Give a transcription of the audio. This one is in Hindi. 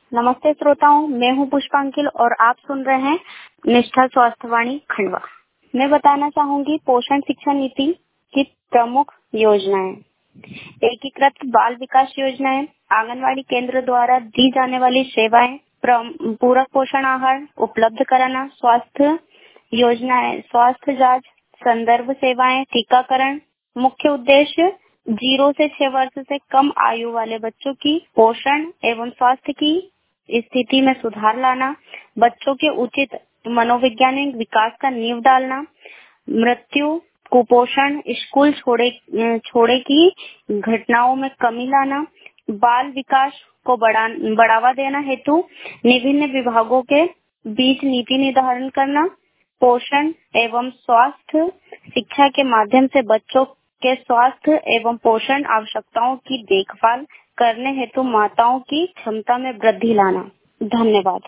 नमस्ते श्रोताओं, मैं हूँ पुष्पांकिल और आप सुन रहे हैं निष्ठा स्वास्थ्यवाणी खंडवा। मैं बताना चाहूंगी पोषण शिक्षा नीति की प्रमुख योजनाएं। एकीकृत बाल विकास योजनाएं, आंगनवाड़ी केंद्र द्वारा दी जाने वाली सेवाएं, पूरक पोषण आहार उपलब्ध कराना, स्वास्थ्य योजनाएं, स्वास्थ्य जांच, संदर्भ सेवाएं, टीकाकरण। मुख्य उद्देश्य 0 से 6 वर्ष से कम आयु वाले बच्चों की पोषण एवं स्वास्थ्य की स्थिति में सुधार लाना, बच्चों के उचित मनोवैज्ञानिक विकास का नींव डालना, मृत्यु, कुपोषण, स्कूल छोड़े की घटनाओं में कमी लाना, बाल विकास को बढ़ावा देना हेतु विभिन्न विभागों के बीच नीति निर्धारण करना, पोषण एवं स्वास्थ्य शिक्षा के माध्यम से बच्चों के स्वास्थ्य एवं पोषण आवश्यकताओं की देखभाल करने हेतु माताओं की क्षमता में वृद्धि लाना। धन्यवाद।